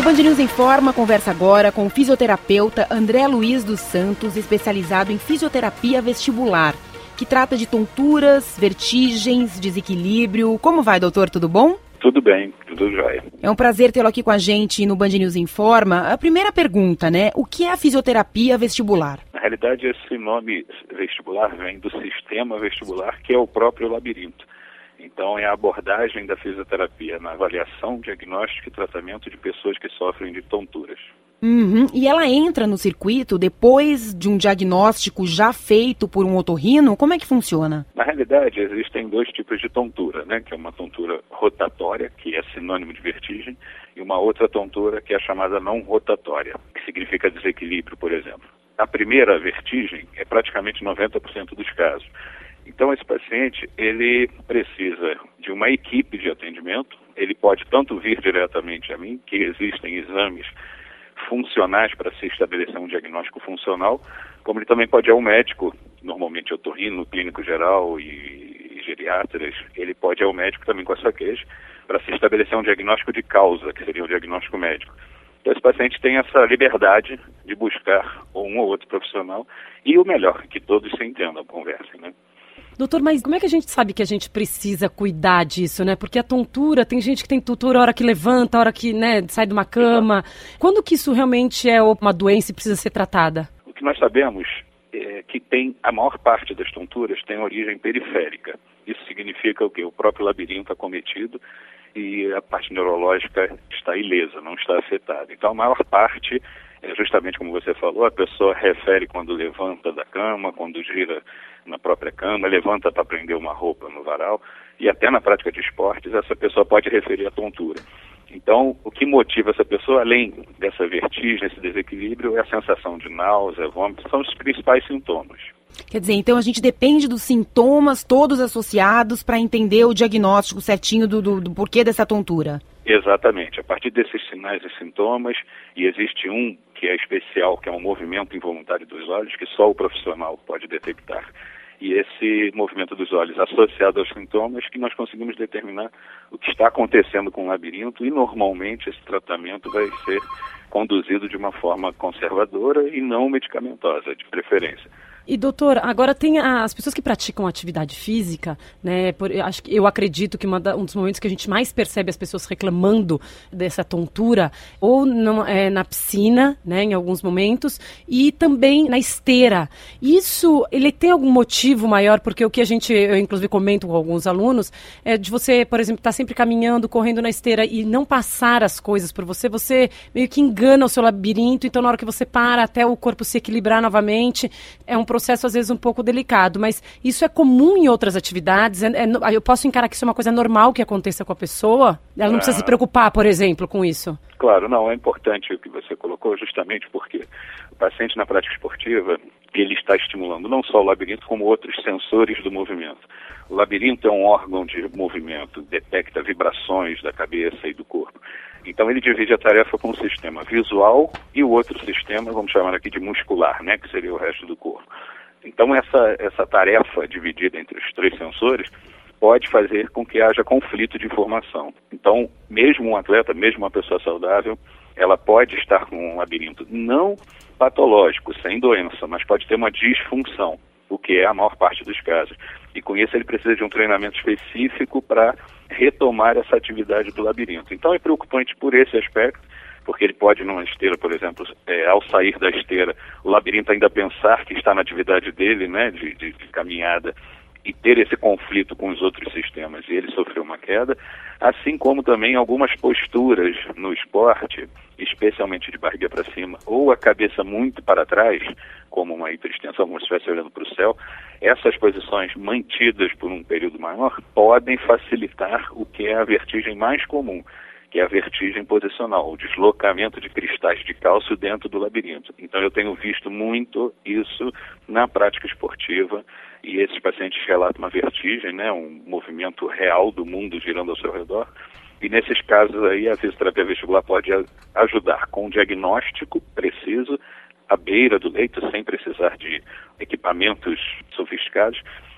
Band News Informa conversa agora com o fisioterapeuta André Luiz dos Santos, especializado em fisioterapia vestibular, que trata de tonturas, vertigens, desequilíbrio. Como vai, doutor? Tudo bom? Tudo bem, tudo jóia. É um prazer tê-lo aqui com a gente no Band News Informa. A primeira pergunta, o que é a fisioterapia vestibular? Na realidade, esse nome vestibular vem do sistema vestibular, que é o próprio labirinto. Então, é a abordagem da fisioterapia na avaliação, diagnóstico e tratamento de pessoas que sofrem de tonturas. E ela entra no circuito depois de um diagnóstico já feito por um otorrino? Como é que funciona? Na realidade, existem dois tipos de tontura, que é uma tontura rotatória, que é sinônimo de vertigem, e uma outra tontura que é a chamada não rotatória, que significa desequilíbrio, por exemplo. A primeira, vertigem, é praticamente 90% dos casos. Então, esse paciente, ele precisa de uma equipe de atendimento, ele pode tanto vir diretamente a mim, que existem exames funcionais para se estabelecer um diagnóstico funcional, como ele também pode ir ao médico, normalmente otorrino, clínico geral e geriatras, ele pode ir ao médico também com essa queixa, para se estabelecer um diagnóstico de causa, que seria um diagnóstico médico. Então, esse paciente tem essa liberdade de buscar um ou outro profissional, e o melhor, que todos se entendam, conversem, Doutor, mas como é que a gente sabe que a gente precisa cuidar disso, Porque a tontura, tem gente que tem tontura a hora que levanta, a hora que, sai de uma cama. Quando que isso realmente é uma doença e precisa ser tratada? O que nós sabemos é que a maior parte das tonturas tem origem periférica. Isso significa o quê? O próprio labirinto acometido e a parte neurológica está ilesa, não está afetada. Então, a maior parte, justamente como você falou, a pessoa refere quando levanta da cama, quando gira na própria cama, levanta para prender uma roupa no varal, e até na prática de esportes, essa pessoa pode referir a tontura. Então, o que motiva essa pessoa, além dessa vertigem, esse desequilíbrio, é a sensação de náusea, vômito, são os principais sintomas. Quer dizer, então a gente depende dos sintomas todos associados para entender o diagnóstico certinho do porquê dessa tontura. Exatamente. A partir desses sinais e sintomas, e existe um que é especial, que é um movimento involuntário dos olhos, que só o profissional pode detectar. E esse movimento dos olhos associado aos sintomas que nós conseguimos determinar o que está acontecendo com o labirinto, e normalmente esse tratamento vai ser conduzido de uma forma conservadora e não medicamentosa, de preferência. E, doutor, agora tem as pessoas que praticam atividade física, eu acredito que um dos momentos que a gente mais percebe as pessoas reclamando dessa tontura, ou na piscina, em alguns momentos, e também na esteira. Isso, ele tem algum motivo maior? Porque o que eu inclusive comento com alguns alunos, é de você, por exemplo, estar sempre caminhando, correndo na esteira e não passar as coisas por você, você meio que engana o seu labirinto, então na hora que você para, até o corpo se equilibrar novamente, é um processo às vezes um pouco delicado, mas isso é comum em outras atividades? Eu posso encarar que isso é uma coisa normal que aconteça com a pessoa? Ela não precisa se preocupar, por exemplo, com isso? Claro, não, é importante o que você colocou, justamente porque o paciente na prática esportiva, ele está estimulando não só o labirinto, como outros sensores do movimento. O labirinto é um órgão de movimento, detecta vibrações da cabeça e do corpo. Então, ele divide a tarefa com o sistema visual e o outro sistema, vamos chamar aqui de muscular, que seria o resto do corpo. Então, essa tarefa dividida entre os três sensores pode fazer com que haja conflito de informação. Então, mesmo um atleta, mesmo uma pessoa saudável, ela pode estar com um labirinto não patológico, sem doença, mas pode ter uma disfunção, o que é a maior parte dos casos. E com isso ele precisa de um treinamento específico para retomar essa atividade do labirinto. Então é preocupante por esse aspecto, porque ele pode, numa esteira, por exemplo, ao sair da esteira, o labirinto ainda pensar que está na atividade dele, de caminhada, e ter esse conflito com os outros sistemas, e ele sofreu uma queda, assim como também algumas posturas no esporte, especialmente de barriga para cima, ou a cabeça muito para trás, como uma hiperextensão, como se estivesse olhando para o céu, essas posições mantidas por um período maior podem facilitar o que é a vertigem mais comum, que é a vertigem posicional, o deslocamento de cristais de cálcio dentro do labirinto. Então eu tenho visto muito isso na prática esportiva, e esses pacientes relatam uma vertigem, um movimento real do mundo girando ao seu redor, e nesses casos aí a fisioterapia vestibular pode ajudar com um diagnóstico preciso, à beira do leito, sem precisar de equipamentos sofisticados,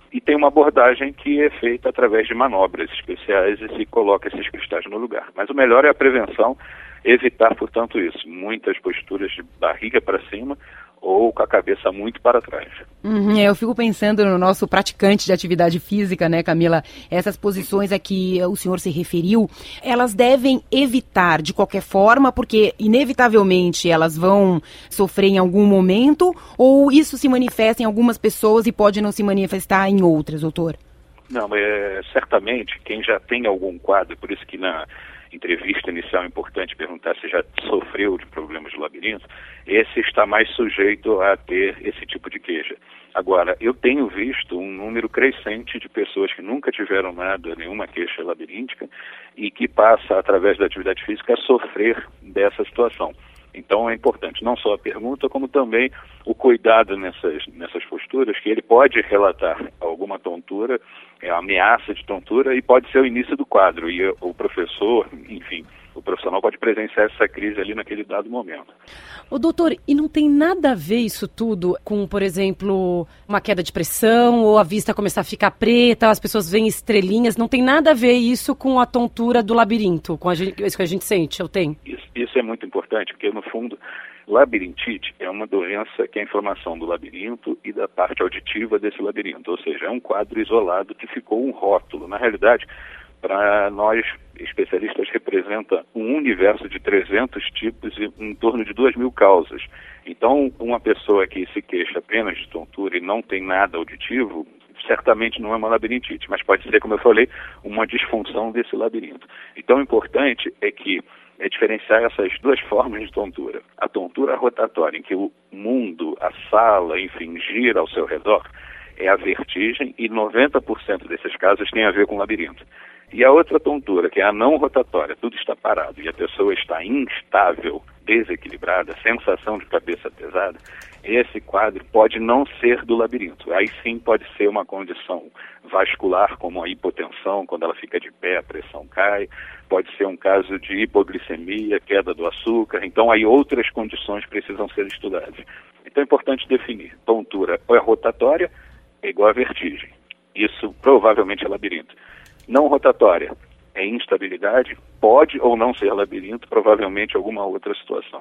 E tem uma abordagem que é feita através de manobras especiais e se coloca esses cristais no lugar. Mas o melhor é a prevenção, evitar, portanto, isso. Muitas posturas de barriga para cima ou com a cabeça muito para trás. Eu fico pensando no nosso praticante de atividade física, né, Camila? Essas posições a que o senhor se referiu, elas devem evitar de qualquer forma, porque inevitavelmente elas vão sofrer em algum momento, ou isso se manifesta em algumas pessoas e pode não se manifestar em outras, doutor? Não, certamente quem já tem algum quadro, por isso que na entrevista inicial é importante perguntar se já sofreu de problemas de labirinto, esse está mais sujeito a ter esse tipo de queixa. Agora, eu tenho visto um número crescente de pessoas que nunca tiveram nada, nenhuma queixa labiríntica, e que passa, através da atividade física, a sofrer dessa situação. Então é importante não só a pergunta, como também o cuidado nessas posturas, que ele pode relatar alguma tontura, ameaça de tontura, e pode ser o início do quadro. E o professor, enfim, o profissional pode presenciar essa crise ali naquele dado momento. Ô, doutor, e não tem nada a ver isso tudo com, por exemplo, uma queda de pressão ou a vista começar a ficar preta, as pessoas veem estrelinhas, não tem nada a ver isso com a tontura do labirinto, com isso que a gente sente, ou tem? Isso é muito importante, porque no fundo, labirintite é uma doença que é a inflamação do labirinto e da parte auditiva desse labirinto, ou seja, é um quadro isolado que ficou um rótulo. Na realidade, para nós especialistas, representa um universo de 300 tipos e em torno de 2.000 causas. Então, uma pessoa que se queixa apenas de tontura e não tem nada auditivo, certamente não é uma labirintite, mas pode ser, como eu falei, uma disfunção desse labirinto. Então, o importante é diferenciar essas duas formas de tontura. A tontura rotatória, em que o mundo, a sala, enfim, gira ao seu redor, é a vertigem, e 90% desses casos tem a ver com labirinto. E a outra tontura, que é a não rotatória, tudo está parado e a pessoa está instável, desequilibrada, sensação de cabeça pesada, esse quadro pode não ser do labirinto. Aí sim pode ser uma condição vascular, como a hipotensão, quando ela fica de pé, a pressão cai, pode ser um caso de hipoglicemia, queda do açúcar, então aí outras condições precisam ser estudadas. Então é importante definir, tontura ou é rotatória, é igual a vertigem. Isso provavelmente é labirinto. Não rotatória é instabilidade, pode ou não ser labirinto, provavelmente alguma outra situação.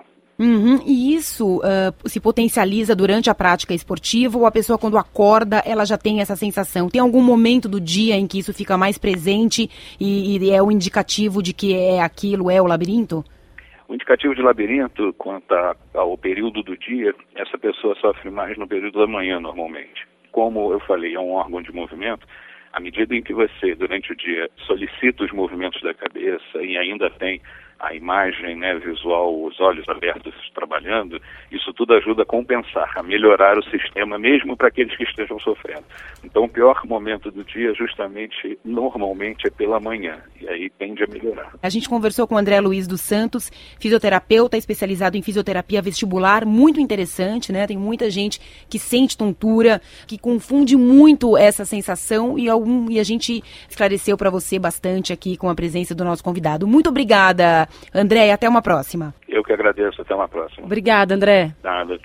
E isso se potencializa durante a prática esportiva, ou a pessoa quando acorda, ela já tem essa sensação? Tem algum momento do dia em que isso fica mais presente e é o indicativo de que é aquilo, é o labirinto? O indicativo de labirinto, quanto ao período do dia, essa pessoa sofre mais no período da manhã normalmente. Como eu falei, é um órgão de movimento. À medida em que você, durante o dia, solicita os movimentos da cabeça e ainda tem a imagem, né, visual, os olhos abertos trabalhando, isso tudo ajuda a compensar, a melhorar o sistema, mesmo para aqueles que estejam sofrendo. Então, o pior momento do dia, justamente, normalmente, é pela manhã, e aí tende a melhorar. A gente conversou com o André Luiz dos Santos, fisioterapeuta especializado em fisioterapia vestibular, muito interessante, né? Tem muita gente que sente tontura, que confunde muito essa sensação, e a gente esclareceu para você bastante aqui com a presença do nosso convidado. Muito obrigada, André, e até uma próxima. Eu que agradeço, até uma próxima. Obrigada, André. Nada, tchau.